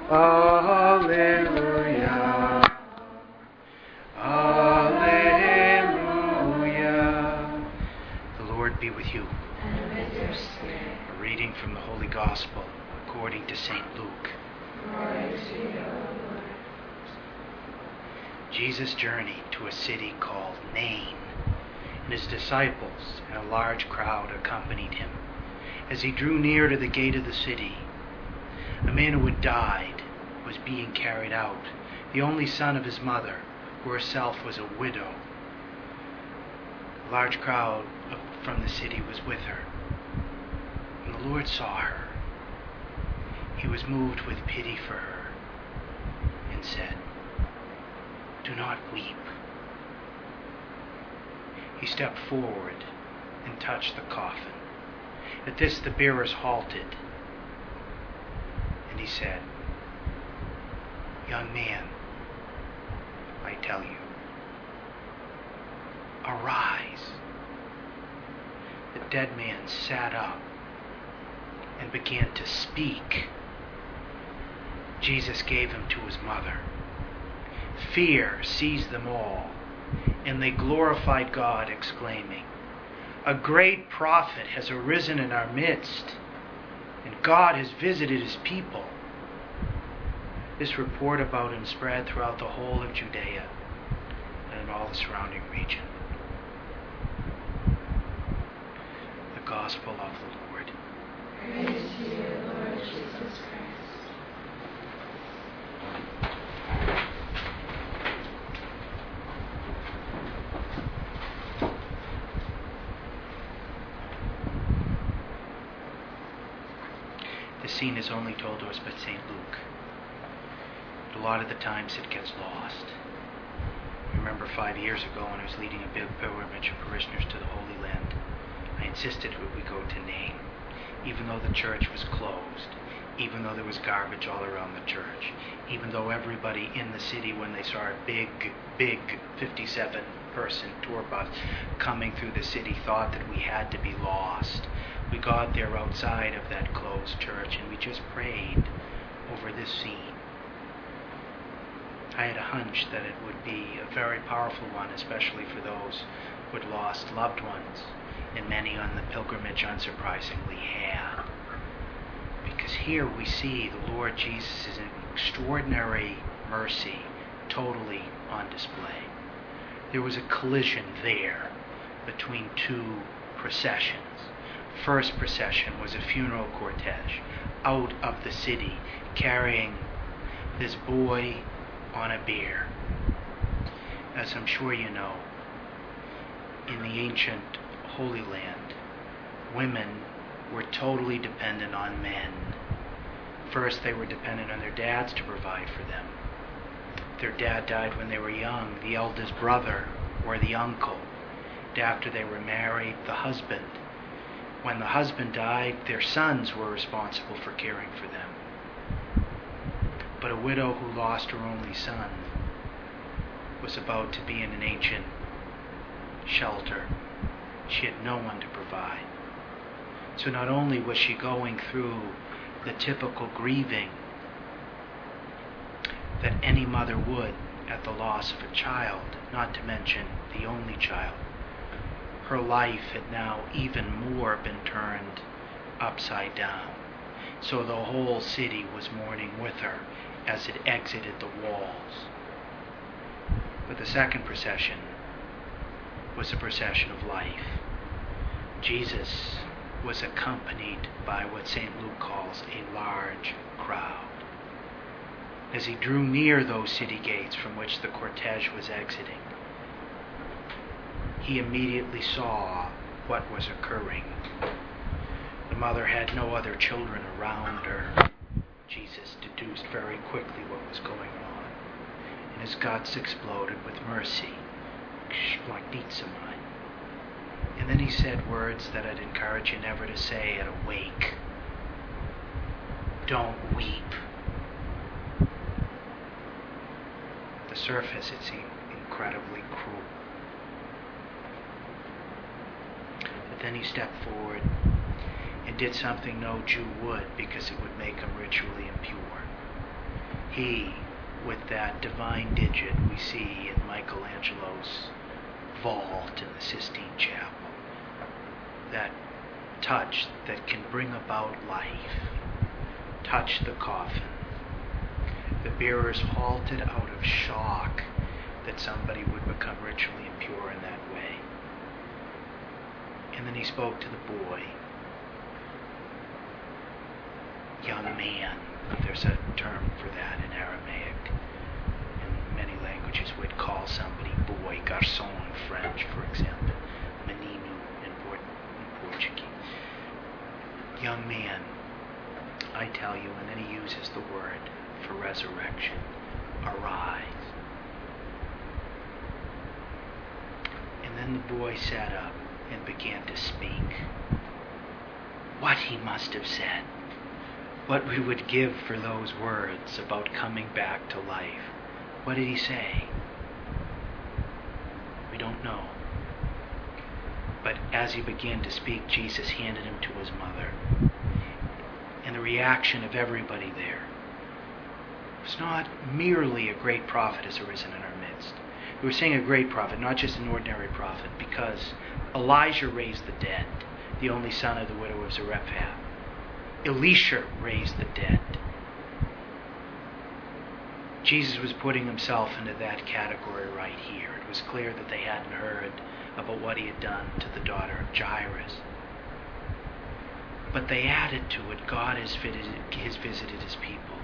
Alleluia. Alleluia. The Lord be with you. And with your spirit. A reading from the Holy Gospel according to St. Luke. Glory to you, O Lord. Jesus journeyed to a city called Nain, and his disciples and a large crowd accompanied him. As he drew near to the gate of the city, a man who had died was being carried out, the only son of his mother, who herself was a widow. A large crowd from the city was with her. When the Lord saw her, he was moved with pity for her and said, "Do not weep." He stepped forward and touched the coffin. At this, the bearers halted, and he said, "Young man, I tell you, arise." The dead man sat up and began to speak. Jesus gave him to his mother. Fear seized them all, and they glorified God, exclaiming, "A great prophet has arisen in our midst, and God has visited his people." This report about him spread throughout the whole of Judea and in all the surrounding region. The Gospel of the Lord. Praise to you, Lord Jesus Christ. The scene is only told to us by St. Luke. But a lot of the times it gets lost. I remember 5 years ago when I was leading a big pilgrimage of parishioners to the Holy Land, I insisted that we go to Nain, even though the church was closed, even though there was garbage all around the church, even though everybody in the city, when they saw a big 57-person tour bus coming through the city, thought that we had to be lost. We got there outside of that closed church and we just prayed over this scene. I had a hunch that it would be a very powerful one, especially for those who had lost loved ones, and many on the pilgrimage unsurprisingly had. Because here we see the Lord Jesus' extraordinary mercy totally on display. There was a collision there between two processions. First procession was a funeral cortege out of the city carrying this boy on a bier. As I'm sure you know, in the ancient Holy Land, women were totally dependent on men. First, they were dependent on their dads to provide for them. Their dad died when they were young, the eldest brother or the uncle. After they were married, the husband. When the husband died, their sons were responsible for caring for them. But a widow who lost her only son was about to be in an ancient shelter. She had no one to provide. So not only was she going through the typical grieving that any mother would at the loss of a child, not to mention the only child, her life had now even more been turned upside down. So the whole city was mourning with her as it exited the walls. But the second procession was a procession of life. Jesus was accompanied by what St. Luke calls a large crowd. As he drew near those city gates from which the cortege was exiting, he immediately saw what was occurring. The mother had no other children around her. Jesus deduced very quickly what was going on, and his guts exploded with mercy. And then he said words that I'd encourage you never to say at a wake. Don't weep. The surface, it seemed incredibly cruel. But then he stepped forward and did something no Jew would, because it would make him ritually impure. He, with that divine digit we see in Michelangelo's vault in the Sistine Chapel, that touch that can bring about life, touched the coffin. The bearers halted out of shock that somebody would become ritually impure in that way. And then he spoke to the boy. Young man, there's a term for that in Aramaic. In many languages we'd call somebody boy, garçon in French, for example, menino in Portuguese. Young man, I tell you, and then he uses the word for resurrection, arise. And then the boy sat up and began to speak. What he must have said. What we would give for those words about coming back to life. What did he say? We don't know. But as he began to speak, Jesus handed him to his mother. And the reaction of everybody there was not merely a great prophet has arisen in our midst. We were saying a great prophet, not just an ordinary prophet, because Elijah raised the dead, the only son of the widow of Zarephath. Elisha raised the dead. Jesus was putting himself into that category right here. It was clear that they hadn't heard about what he had done to the daughter of Jairus. But they added to it, God has visited his people.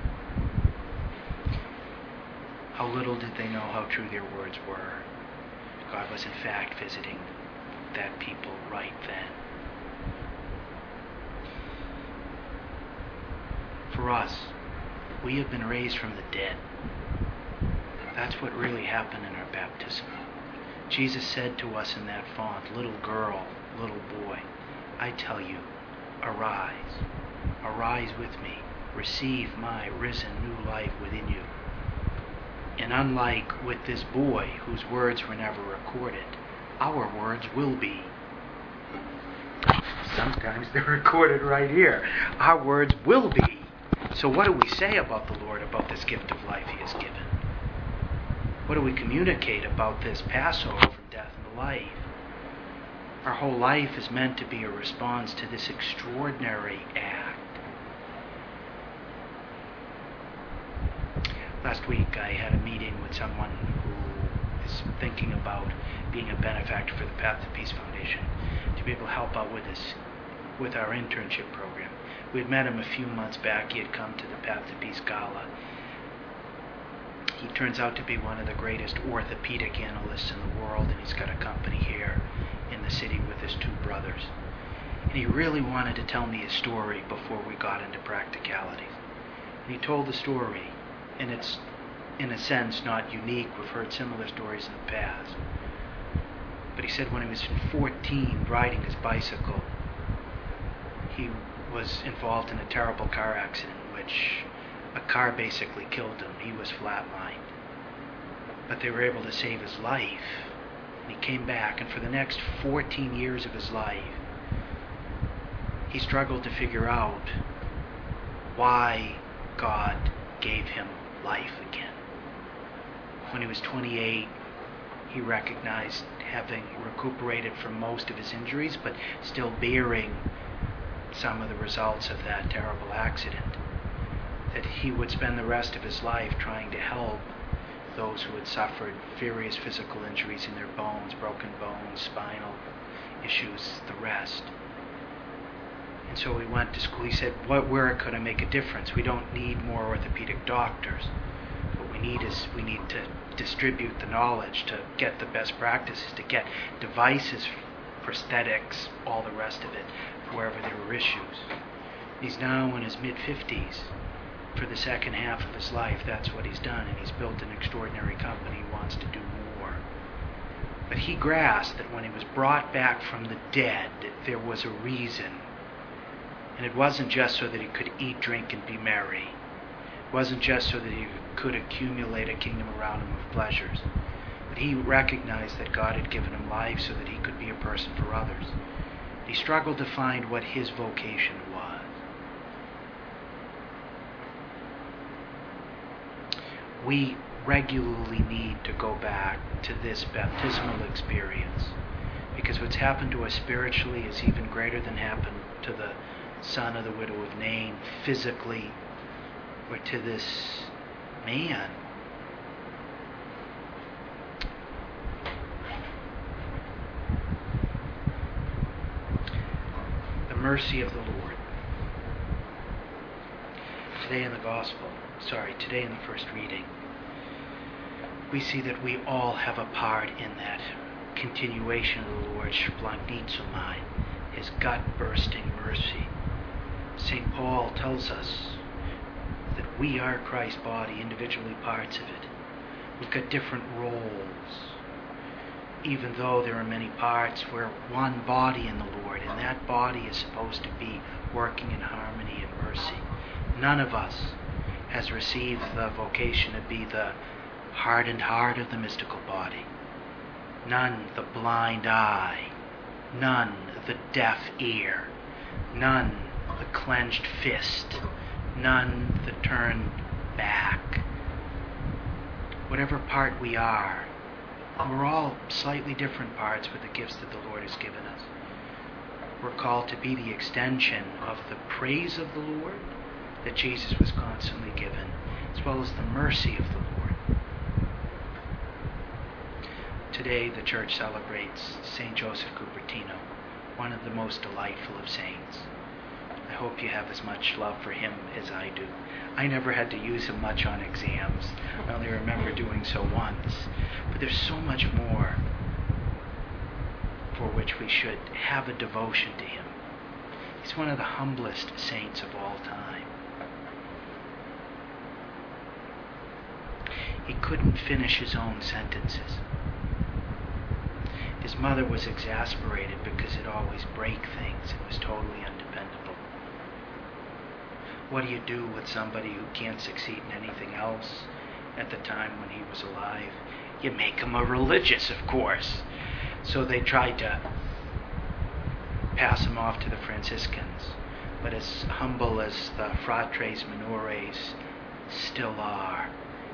How little did they know how true their words were. God was in fact visiting that people right then. For us, we have been raised from the dead. That's what really happened in our baptism. Jesus said to us in that font, little girl, little boy, I tell you, arise. Arise with me. Receive my risen new life within you. And unlike with this boy whose words were never recorded, our words will be. Sometimes they're recorded right here. Our words will be. So what do we say about the Lord, about this gift of life he has given? What do we communicate about this Passover from death into life? Our whole life is meant to be a response to this extraordinary act. Last week I had a meeting with someone who is thinking about being a benefactor for the Path to Peace Foundation to be able to help out with this, with our internship program. We had met him a few months back. He had come to the Path to Peace Gala. He turns out to be one of the greatest orthopedic analysts in the world, and he's got a company here in the city with his two brothers. And he really wanted to tell me a story before we got into practicalities. And he told the story, and it's, in a sense, not unique. We've heard similar stories in the past. But he said when he was 14, riding his bicycle, he was involved in a terrible car accident in which a car basically killed him. He was flatlined. But they were able to save his life. And he came back, and for the next 14 years of his life, he struggled to figure out why God gave him life again. When he was 28, he recognized having recuperated from most of his injuries, but still bearing some of the results of that terrible accident, that he would spend the rest of his life trying to help those who had suffered various physical injuries in their bones, broken bones, spinal issues, the rest. And so he went to school. He said, where could I make a difference? We don't need more orthopedic doctors. What we need is we need to distribute the knowledge, to get the best practices, to get devices, prosthetics, all the rest of it, wherever there were issues. He's now in his mid-50s. For the second half of his life, that's what he's done, and he's built an extraordinary company. He wants to do more. But he grasped that when he was brought back from the dead, there was a reason. And it wasn't just so that he could eat, drink, and be merry. It wasn't just so that he could accumulate a kingdom around him of pleasures. But he recognized that God had given him life so that he could be a person for others. He struggled to find what his vocation was. we regularly need to go back to this baptismal experience, because what's happened to us spiritually is even greater than happened to the son of the widow of Nain physically, or to this man. The mercy of the Lord. Today in the first reading, we see that we all have a part in that continuation of the Lord's splanchnizomai, his gut-bursting mercy. St. Paul tells us that we are Christ's body, individually parts of it. We've got different roles, even though there are many parts. We're one body in the Lord, and that body is supposed to be working in harmony and mercy. None of us has received the vocation to be the hardened heart of the mystical body. None the blind eye. None the deaf ear. None the clenched fist. None the turned back. Whatever part we are, we're all slightly different parts with the gifts that the Lord has given us. We're called to be the extension of the praise of the Lord that Jesus was constantly given, as well as the mercy of the Lord. Today the Church celebrates St. Joseph Cupertino, one of the most delightful of saints. I hope you have as much love for him as I do. I never had to use him much on exams. I only remember doing so once. But there's so much more for which we should have a devotion to him. He's one of the humblest saints of all time. He couldn't finish his own sentences. His mother was exasperated because he'd always break things and was totally undependable. What do you do with somebody who can't succeed in anything else at the time when he was alive? You make him a religious, of course. So they tried to pass him off to the Franciscans. But as humble as the fratres minores still are,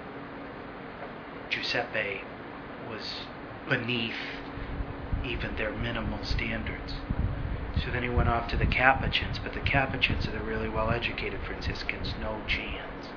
Giuseppe was beneath even their minimal standards. So then he went off to the Capuchins, but the Capuchins are the really well-educated Franciscans, no chance.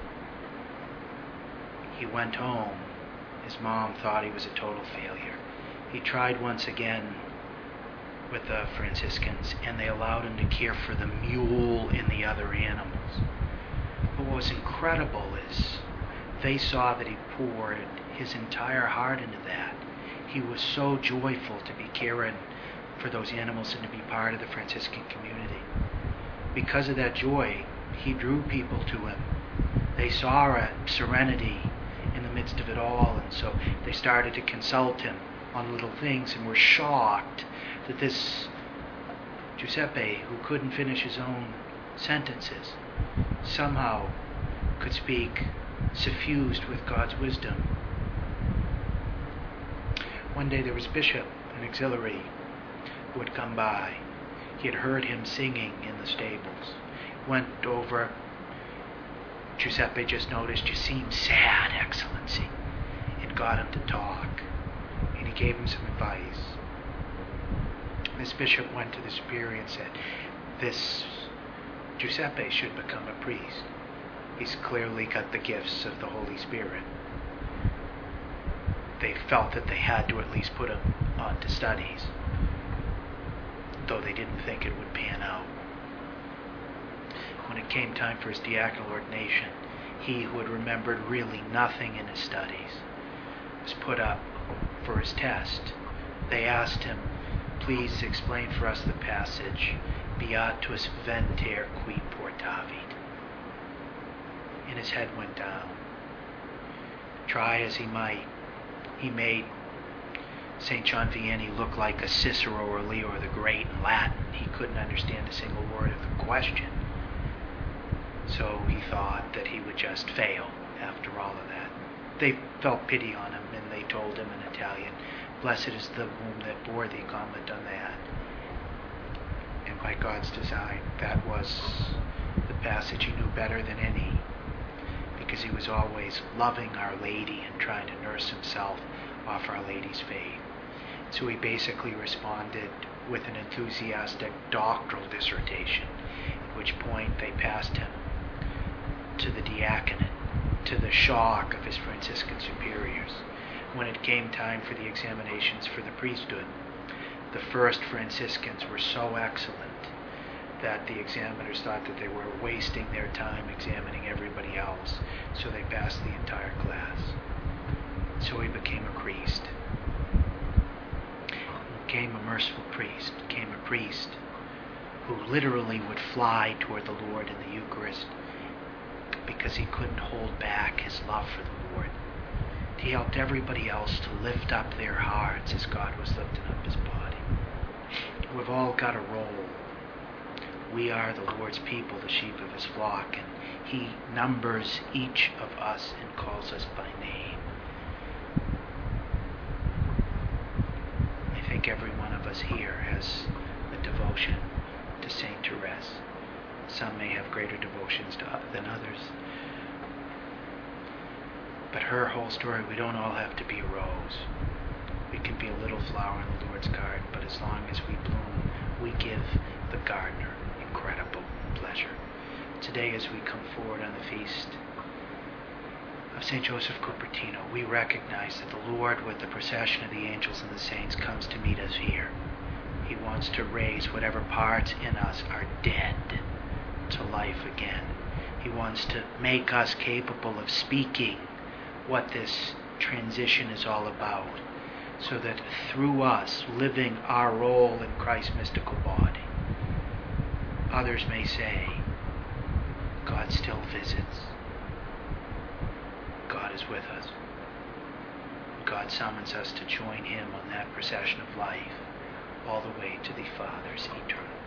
He went home. His mom thought he was a total failure. He tried once again with the Franciscans, and they allowed him to care for the mule and the other animals. But what was incredible is they saw that he poured his entire heart into that. He was so joyful to be caring for those animals and to be part of the Franciscan community. Because of that joy, he drew people to him. They saw a serenity in the midst of it all, and so they started to consult him on little things and were shocked that this Giuseppe, who couldn't finish his own sentences, somehow could speak suffused with God's wisdom. One day there was a bishop, an auxiliary, who had come by. He had heard him singing in the stables. Went over. Giuseppe just noticed, "You seem sad, Excellency," and got him to talk. And he gave him some advice. This bishop went to the superior and said, "This Giuseppe should become a priest. He's clearly got the gifts of the Holy Spirit." They felt that they had to at least put him on to studies, though they didn't think it would pan out. When it came time for his diaconal ordination, he who had remembered really nothing in his studies was put up for his test. They asked him, "Please explain for us the passage, Beatus venter qui portavit." And his head went down. Try as he might, he made St. John Vianney look like a Cicero or Leo the Great in Latin. He couldn't understand a single word of the question. So he thought that he would just fail after all of that. They felt pity on him, and they told him in Italian, "Blessed is the womb that bore thee," comment on that. And by God's design, that was the passage he knew better than any, because because he was always loving Our Lady and trying to nurse himself off Our Lady's faith. So he basically responded with an enthusiastic doctoral dissertation, at which point they passed him to the diaconate, to the shock of his Franciscan superiors. When it came time for the examinations for the priesthood, the first Franciscans were so excellent that the examiners thought that they were wasting their time examining everybody else, so they passed the entire class. So he became a priest. Became a merciful priest, became a priest who literally would fly toward the Lord in the Eucharist because he couldn't hold back his love for the Lord. He helped everybody else to lift up their hearts as God was lifting up his body. We've all got a role. We are the Lord's people, the sheep of his flock, and he numbers each of us and calls us by name. I think every one of us here has a devotion to Saint Therese. Some may have greater devotions than others. But her whole story, we don't all have to be a rose. We can be a little flower in the Lord's garden, but as long as we bloom, we give the gardener incredible pleasure. Today, as we come forward on the feast of St. Joseph Cupertino, we recognize that the Lord, with the procession of the angels and the saints, comes to meet us here. He wants to raise whatever parts in us are dead to life again. He wants to make us capable of speaking what this transition is all about, so that through us, living our role in Christ's mystical body, others may say, God still visits. God is with us. God summons us to join him on that procession of life all the way to the Father's eternal